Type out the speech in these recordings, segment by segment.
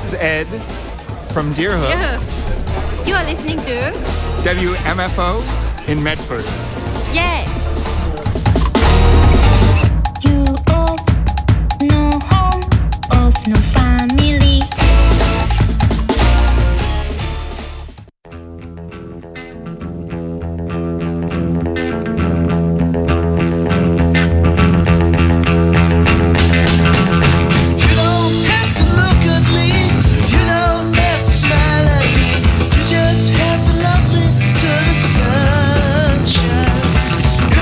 is Ed from Deerhook. Deerhook. You are listening to WMFO in Medford. Yeah. You of no home, of no family. Just have to love me till the sunshine.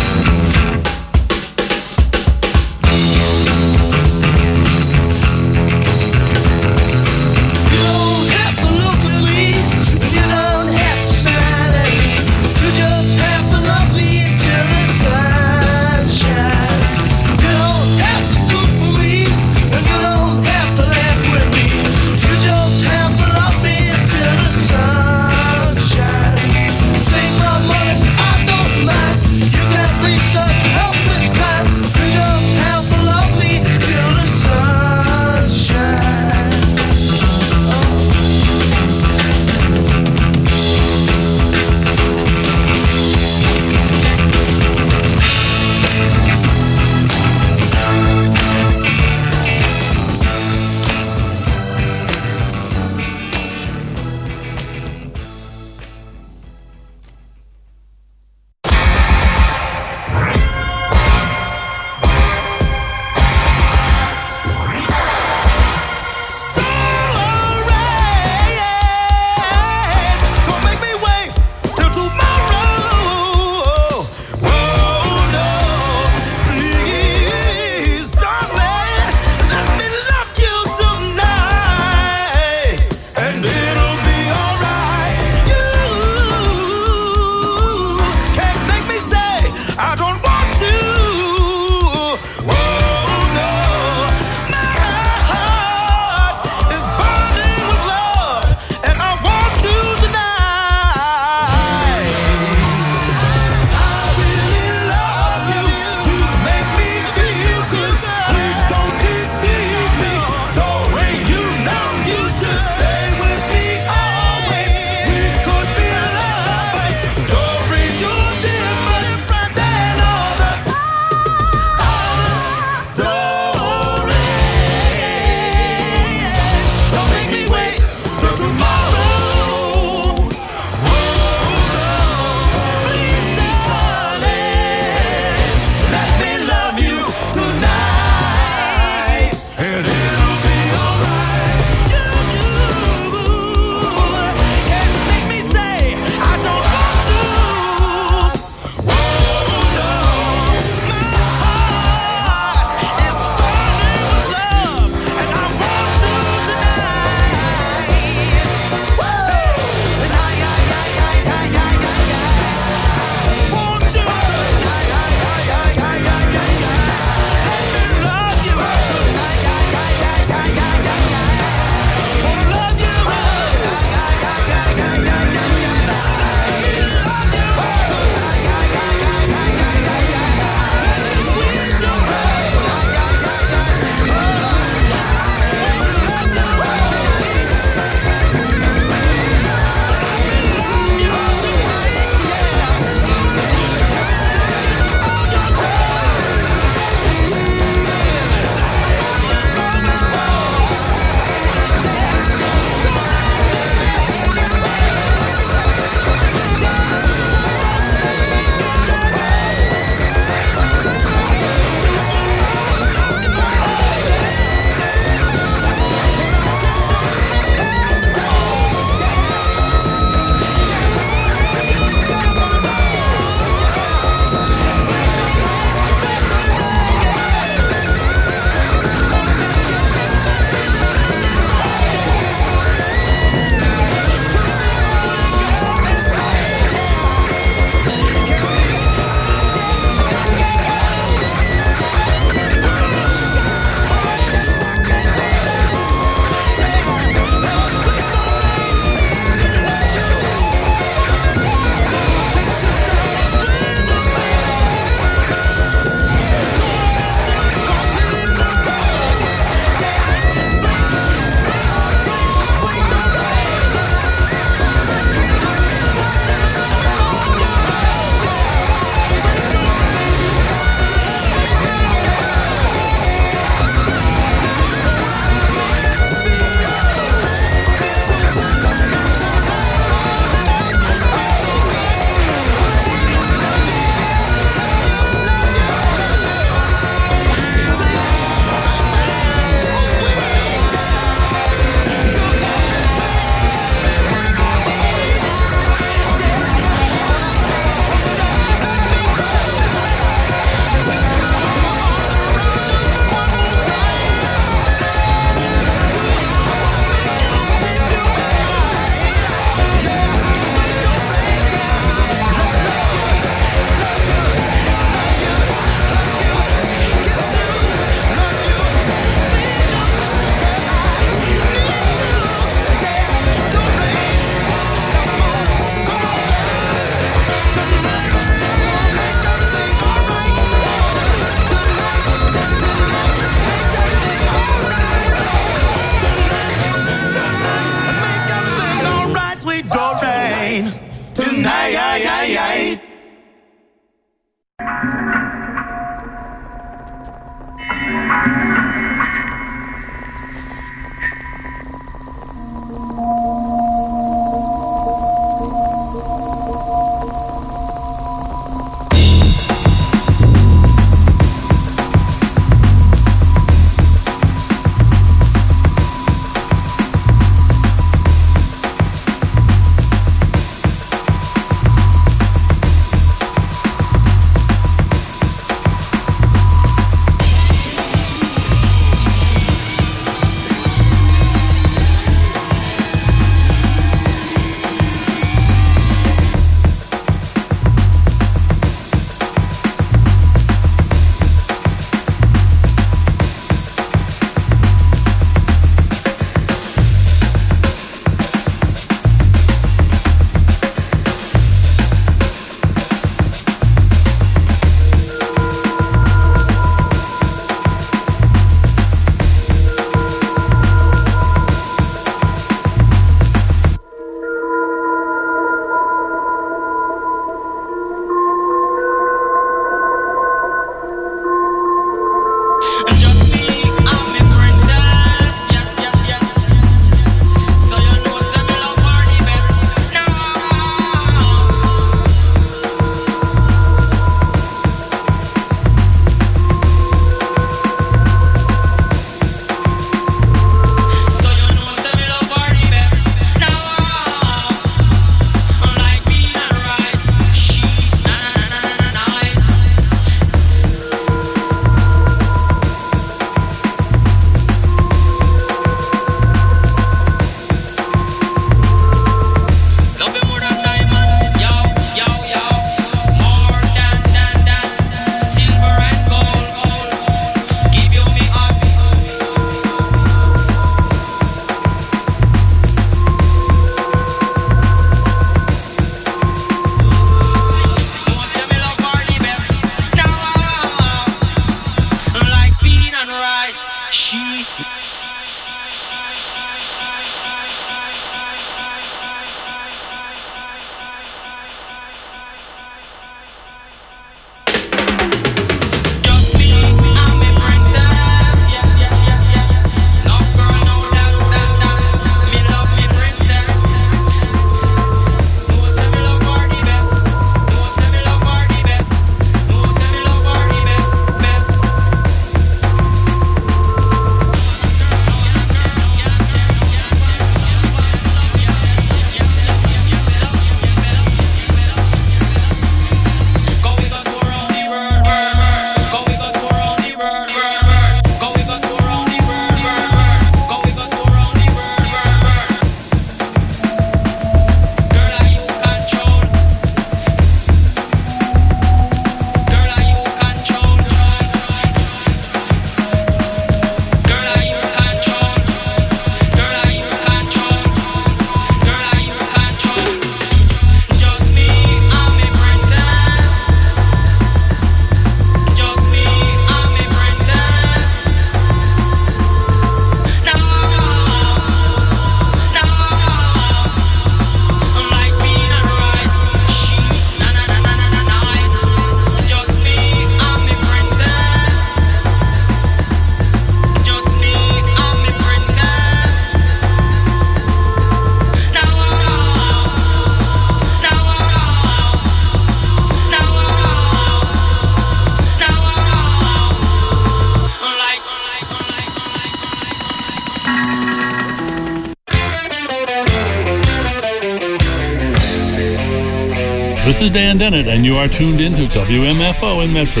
This is Dan Dennett, and you are tuned into WMFO in Medford.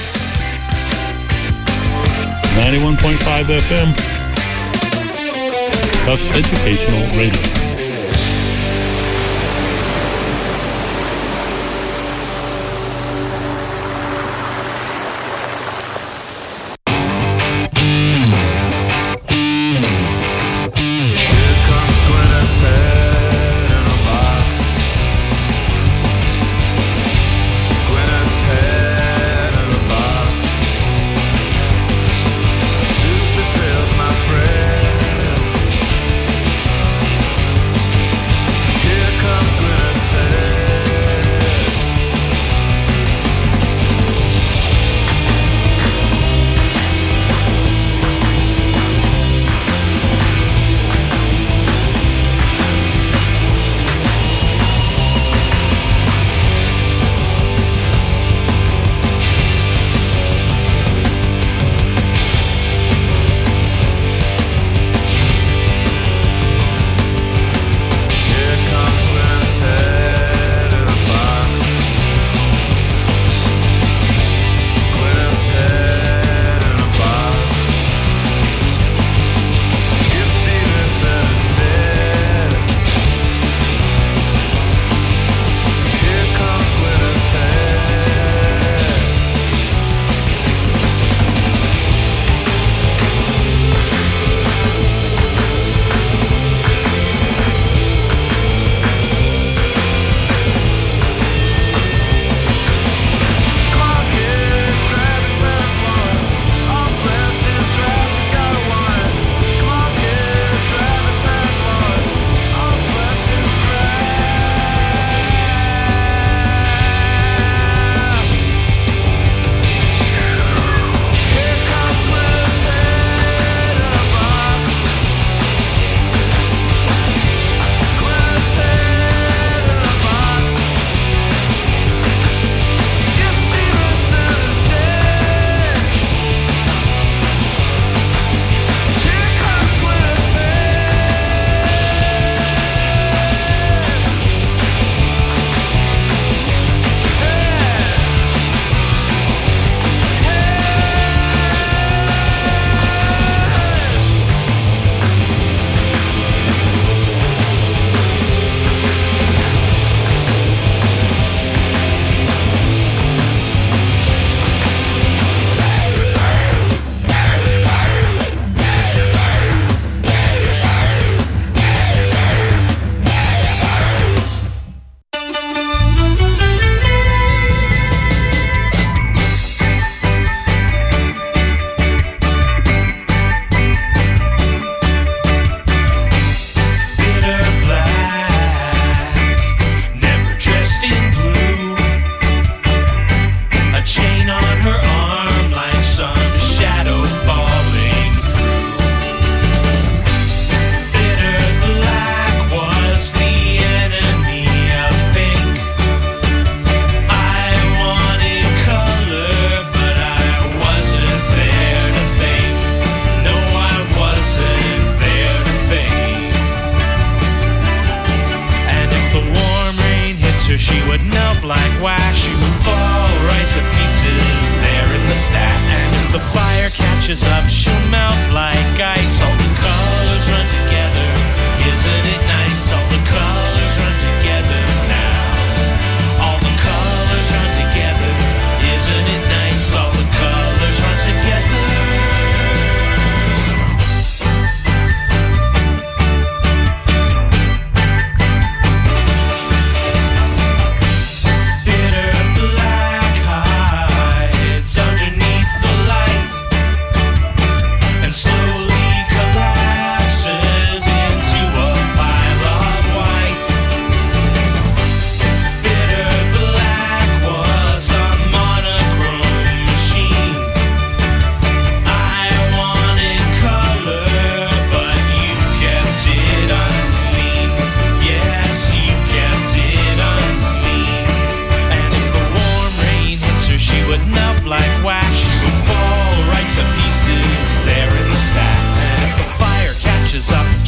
91.5 FM. Tufts Educational Radio.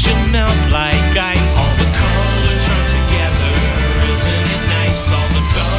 melt like ice. All the colors run together, isn't it nice? All the colors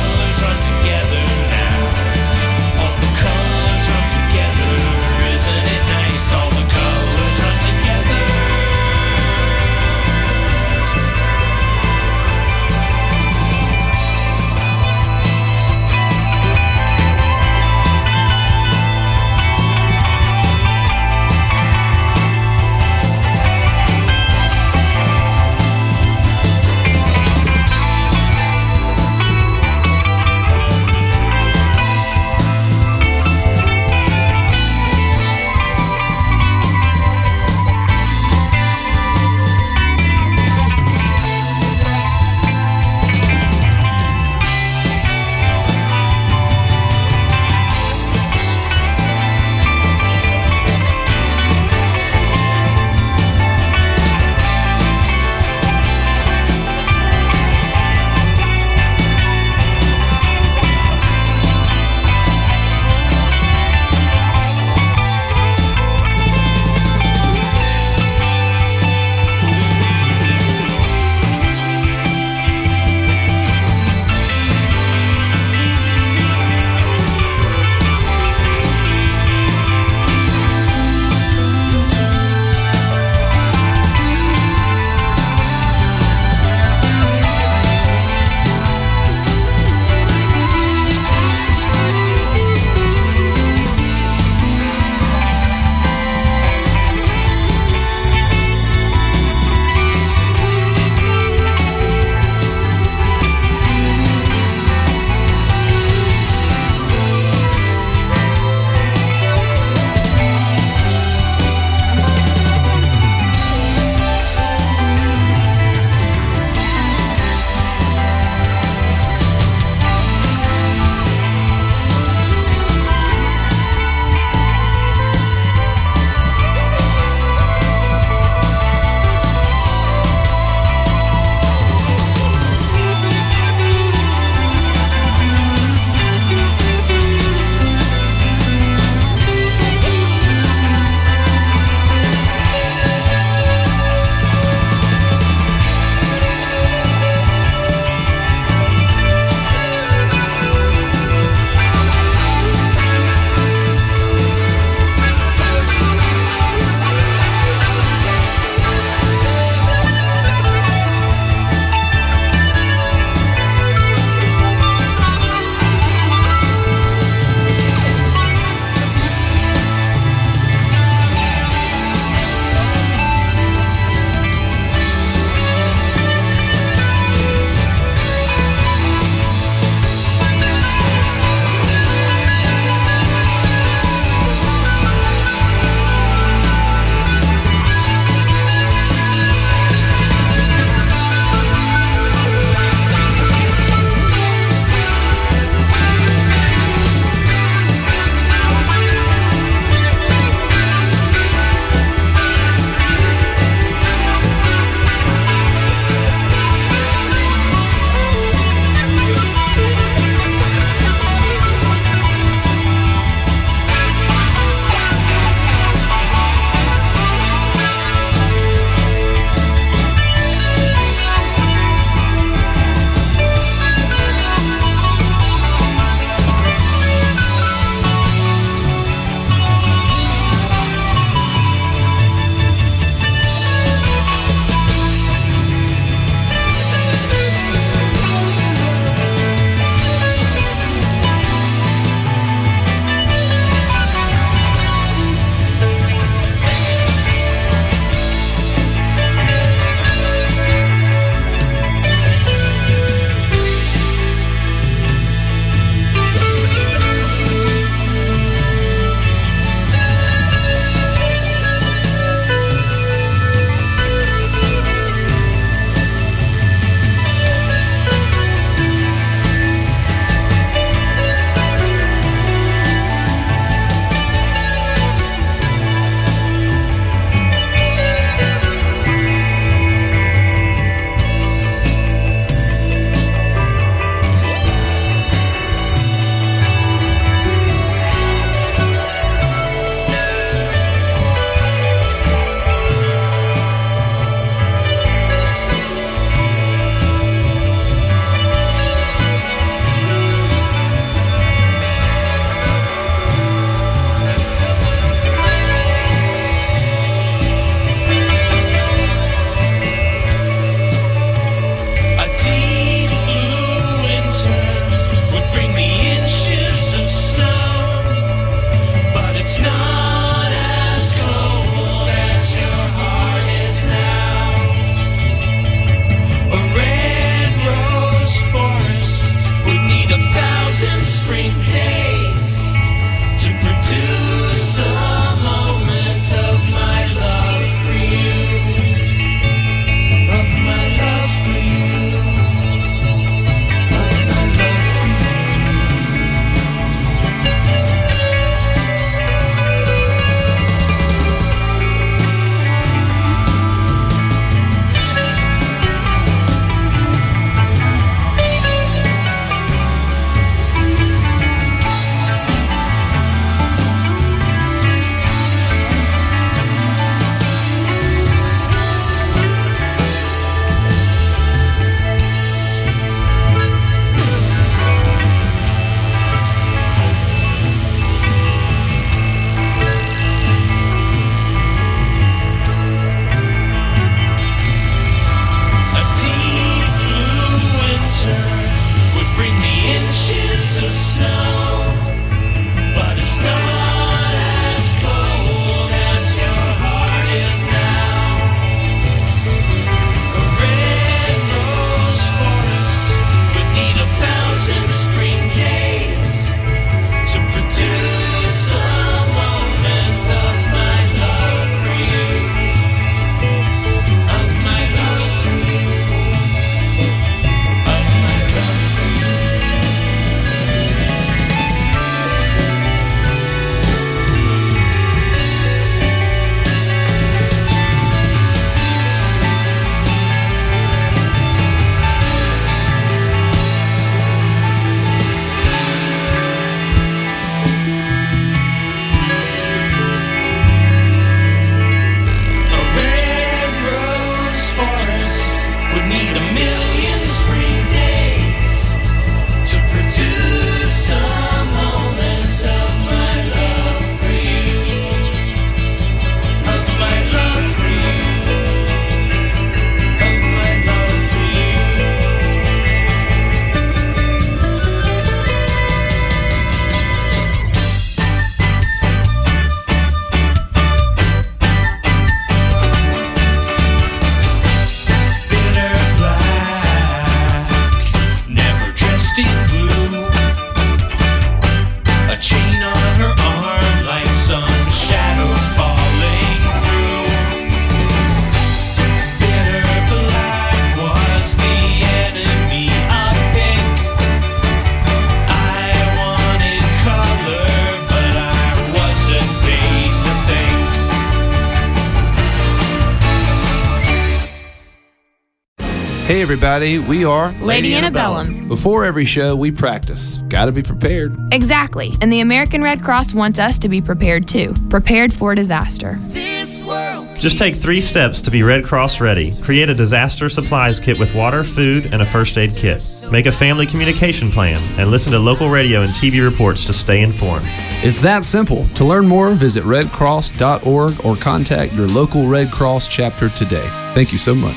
Hey everybody, we are Lady Antebellum. Before every show, we practice. Gotta be prepared. Exactly. And the American Red Cross wants us to be prepared too. Prepared for disaster. Just take 3 steps to be Red Cross ready. Create a disaster supplies kit with water, food, and a first aid kit. Make a family communication plan and listen to local radio and TV reports to stay informed. It's that simple. To learn more, visit redcross.org or contact your local Red Cross chapter today. Thank you so much.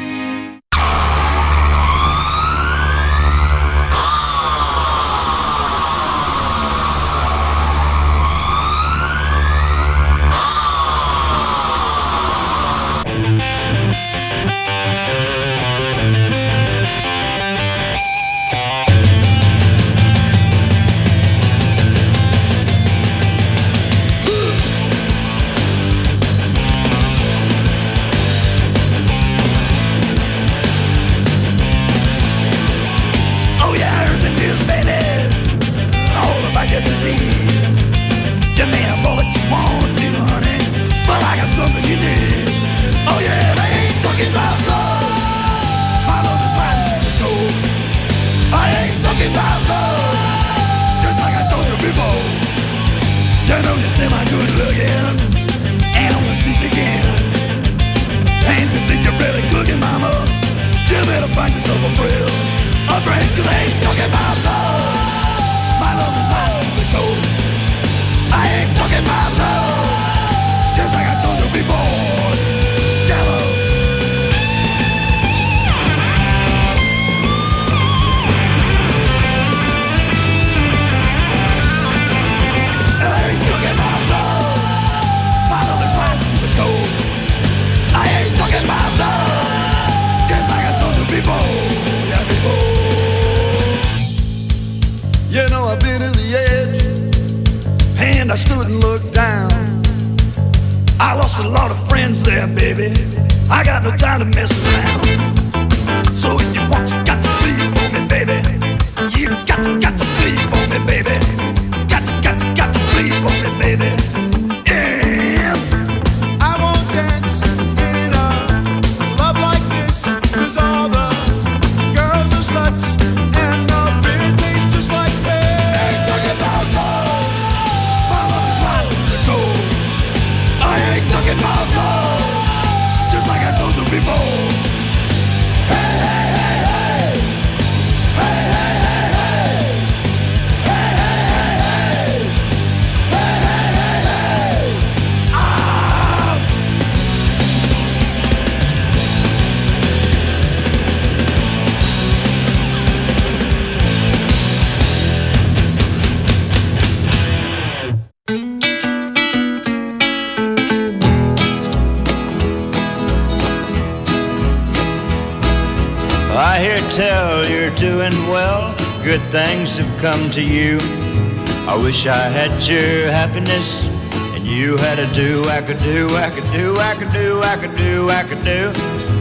I stood and looked down. I lost a lot of friends there, baby. I got no time to mess around. So if you want, you got to believe on me, baby. You got to believe on me, baby. Got to believe on me, baby. Yeah. I won't dance in a club like this, 'cause all the girls are sluts and the beer tastes just like this. Ain't talking about love. My love is right to the goal. I ain't talking about love. Just like I told you before. Hey, hey, hey, hey. Hey, hey, hey, hey. Hey, hey, hey, hey. Hey, hey, hey, hey. Ah! I hear tell you're doing well. Good things have come to you. I wish I had your happiness and you had a do. I could do, I could do, I could do, I could do, I could do.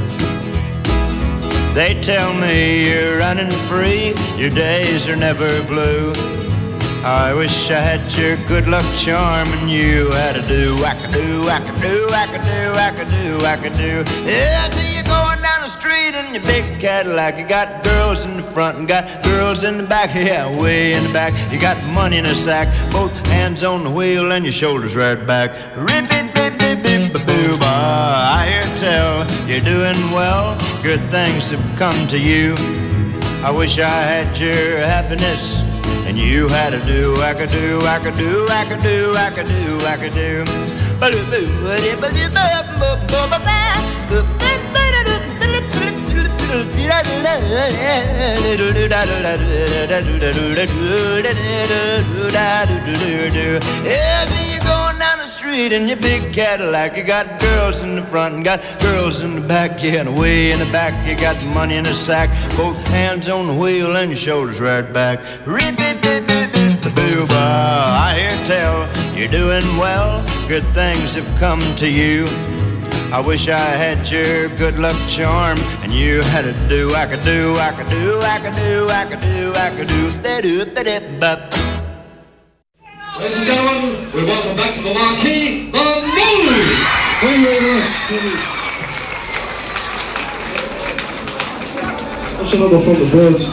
They tell me you're running free. Your days are never blue. I wish I had your good luck charm and you had a do. I could do, I could do, I could do, I could do, I could do. Yeah, I see you going down the street in your big Cadillac. You got girls in the front and got girls in the back. Yeah, way in the back. You got money in a sack, both hands on the wheel and your shoulders right back. Rip-it-bip-bip-bip-boo-ba. I hear tell you're doing well. Good things have come to you. I wish I had your happiness and you had a do. I could do, I could do, I could do, I could do, I could do. Yeah, see you going down the street in your big Cadillac. You got girls in the front and got girls in the back. Yeah, and way in the back you got the money in a sack, both hands on the wheel and your shoulders right back. Rip-it-bip-bip-bip-boo-ba. I hear tell you're doing well. Good things have come to you. I wish I had your good luck charm and you had a do. I could do, I could do, I could do, I could do, I could do. Ladies and gentlemen, we welcome back to the marquee, the Moolies. Thank you very much. What's another from the Birds?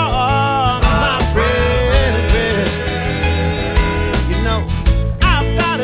I've got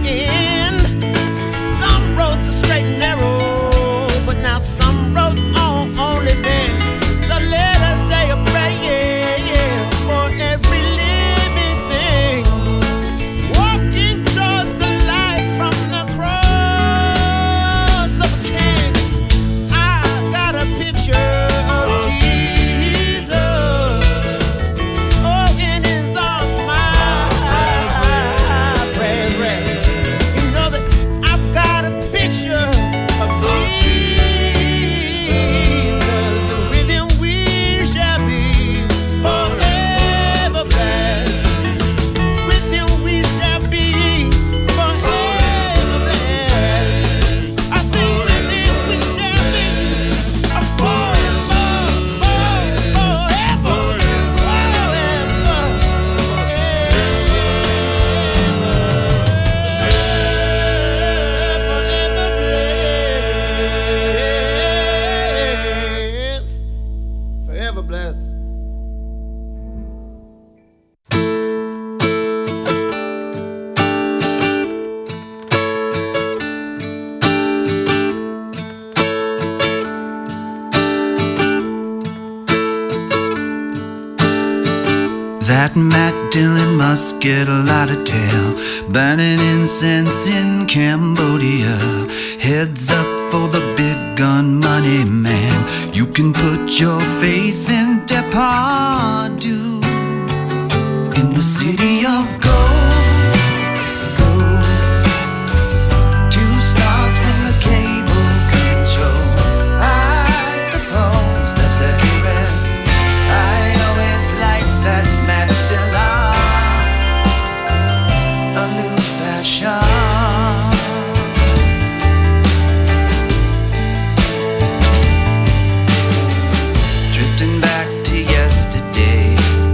end. Some roads are straight and narrow, but now some roads only bend. So let us say a prayer for every living thing, walking towards the light from the cross of a king. I got a picture of Jesus. Oh, in his arms my prayers rest. You know that I've got a picture of Jesus, and with him we shall be forever blessed. With him we shall be forever blessed. I say with him we shall be forever blessed. That Matt Dillon must get a lot of tail, burning incense in Cambodia. Heads up for the big gun money man. You can put your faith in Depardieu. In the city of gold, gold. 2 stars from the cable control. I suppose that's accurate. I always liked that Matt Dillon, a new fashion. Drifting back to yesterday,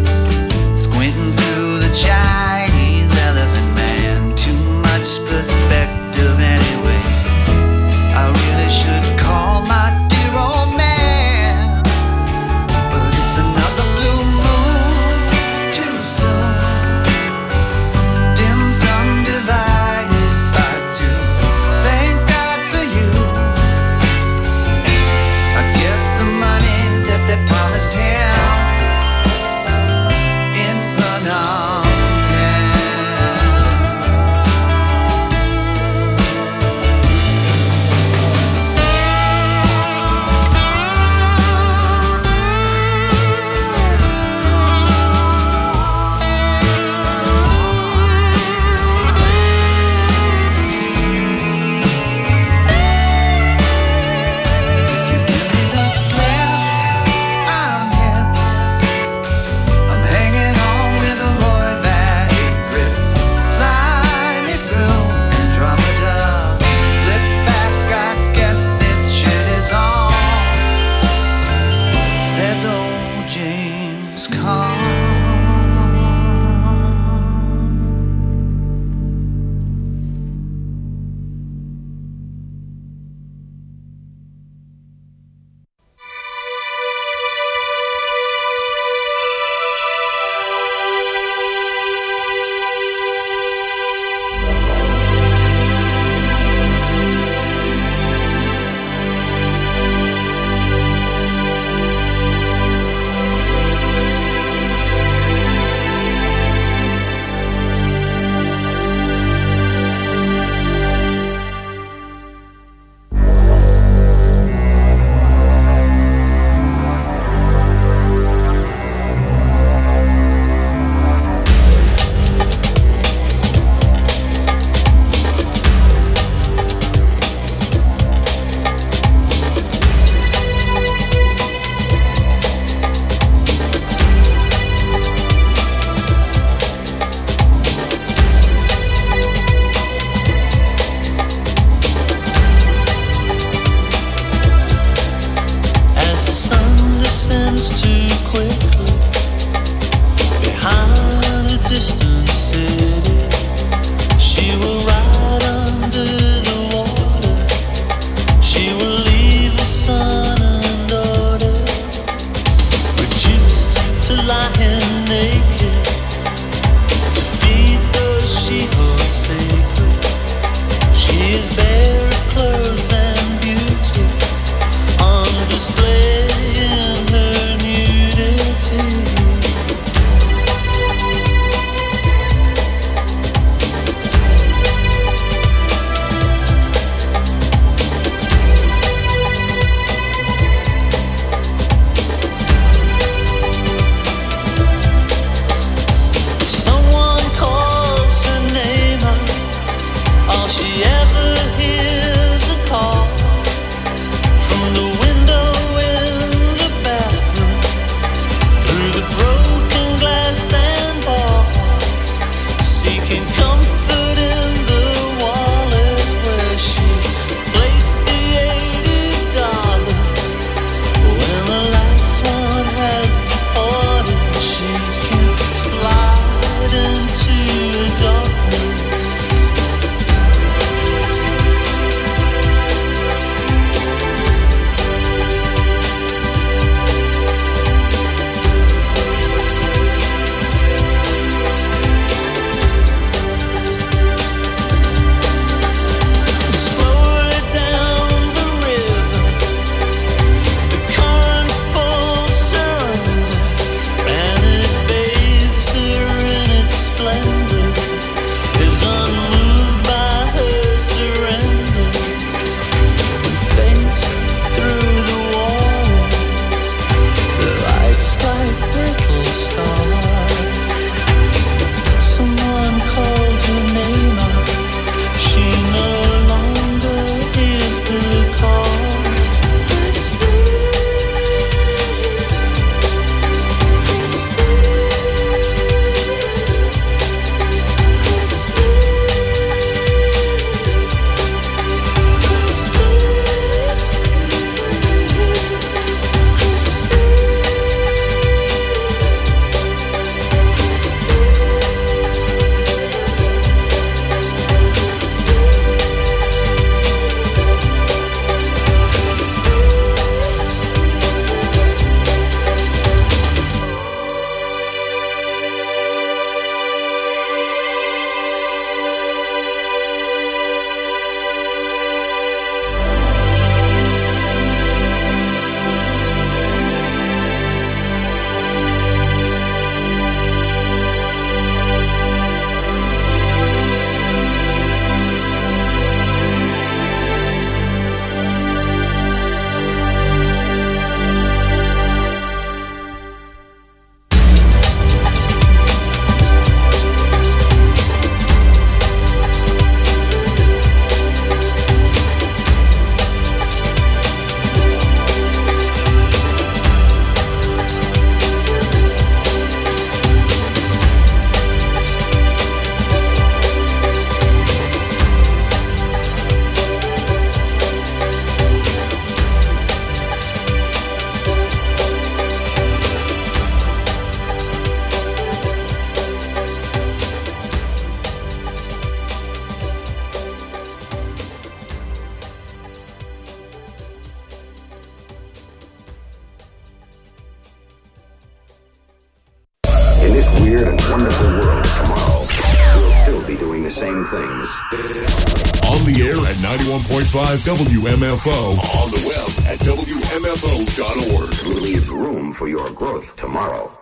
things. On the air at 91.5 WMFO. On the web at WMFO.org. Leave room for your growth tomorrow.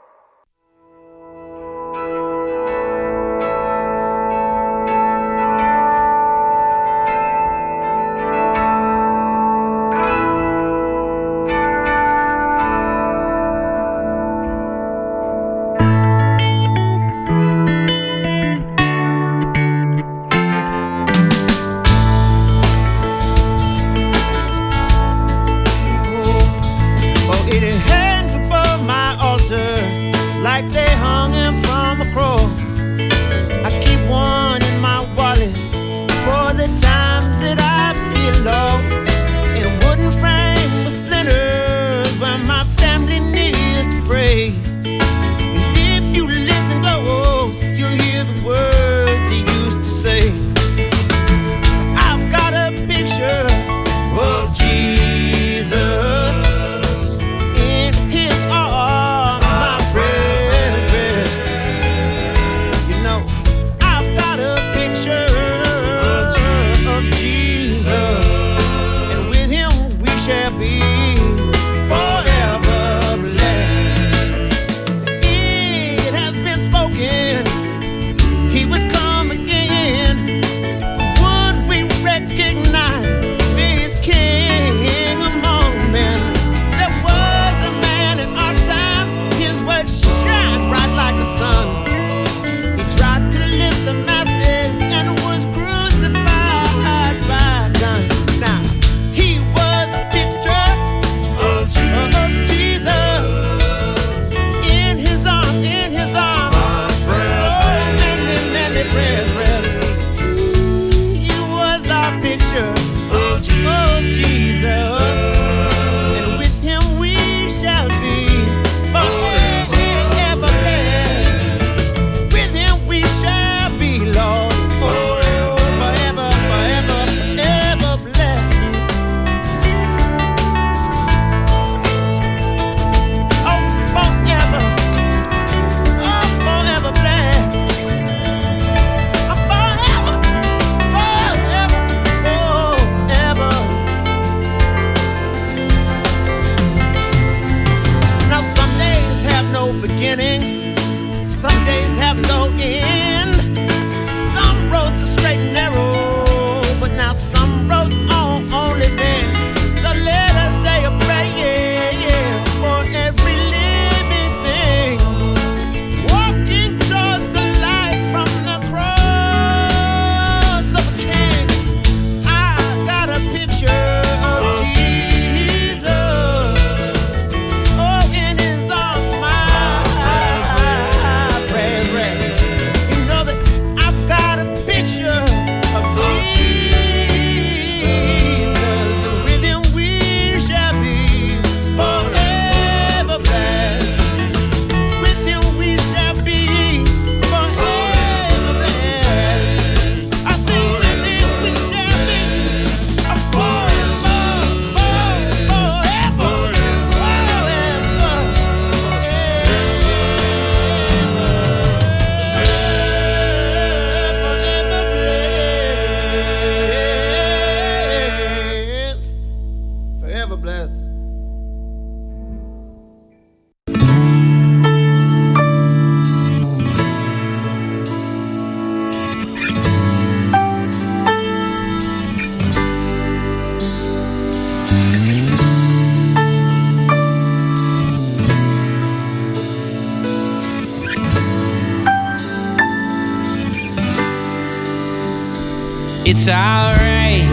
It's alright,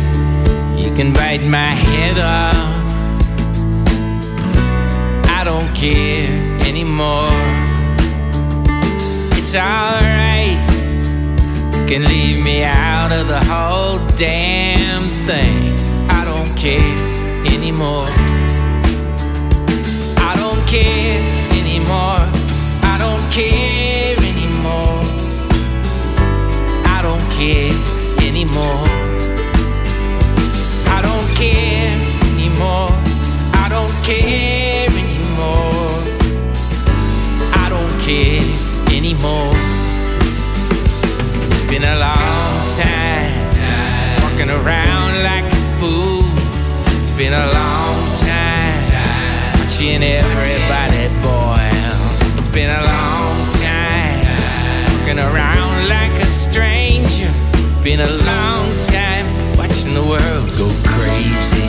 you can bite my head off. I don't care anymore. It's alright, you can leave me out of the whole damn thing. I don't care anymore. I don't care anymore. I don't care anymore. I don't care anymore. I don't care anymore. I don't care anymore. I don't care anymore. It's been been a long time walking around like a fool. It's been a long time watching everybody boil. It's been a long time walking around like a stranger. Been a long time watching the world go crazy.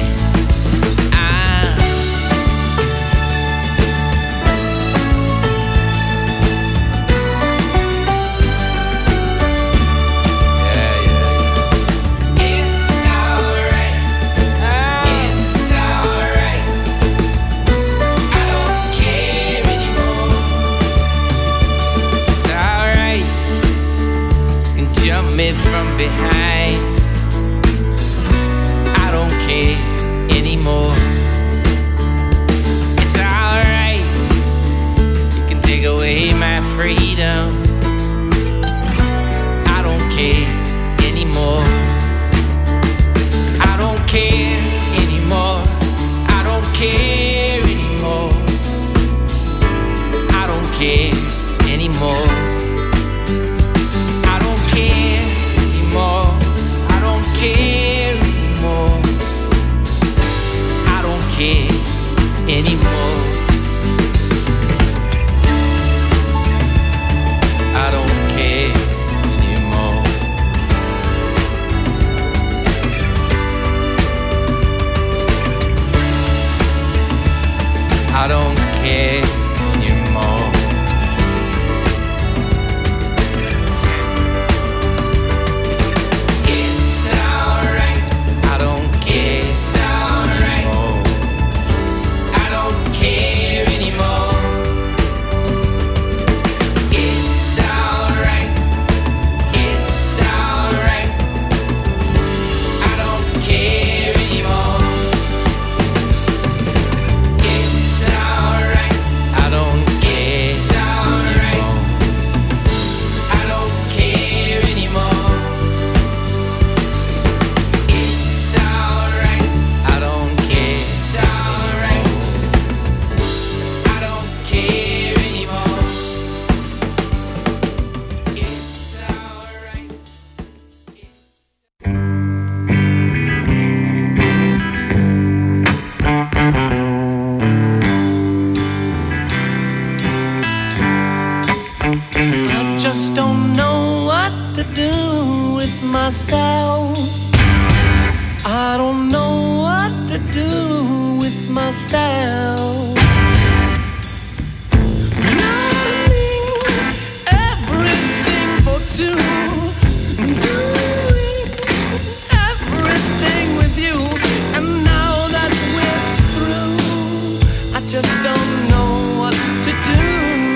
Me from behind, I don't care anymore. It's alright, you can take away my freedom. I don't care anymore. I don't care anymore. I don't care anymore. I don't care anymore. I don't care anymore. I don't care anymore. I don't care anymore. I don't care anymore. I don't care anymore. It's alright. I don't care. It's alright. I don't care anymore. It's alright. It's alright. I don't care anymore. It's alright. I don't care. It's alright. I don't care anymore. It's alright. I don't care. It's alright. I don't care anymore. It's alright. I just don't know what to do with myself. I don't know what to do with myself. Loving everything for two, doing everything with you, and now that we're through, I just don't know what to do.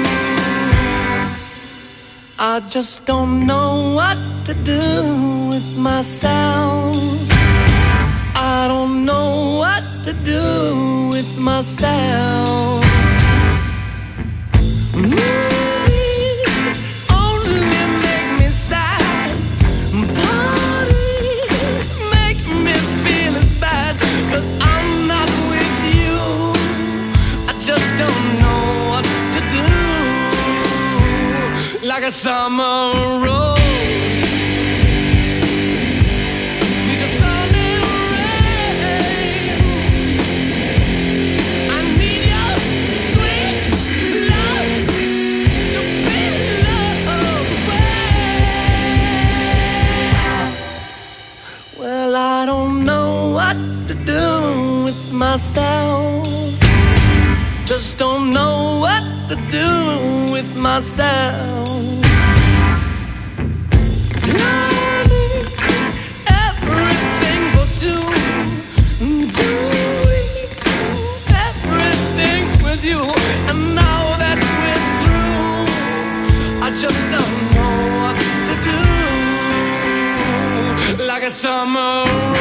I just don't know what to do with myself. I don't know what to do with myself. Movies only make me sad. Parties make me feel as bad, 'cause I'm not with you. I just don't know what to do. Like a summer rose needs a sun and rain. I need your sweet love to be loved well. Well, I don't know what to do with myself. Just don't know what to do with myself. Learning everything for two, doing everything with you, and now that we're through, I just don't know what to do. Like a summer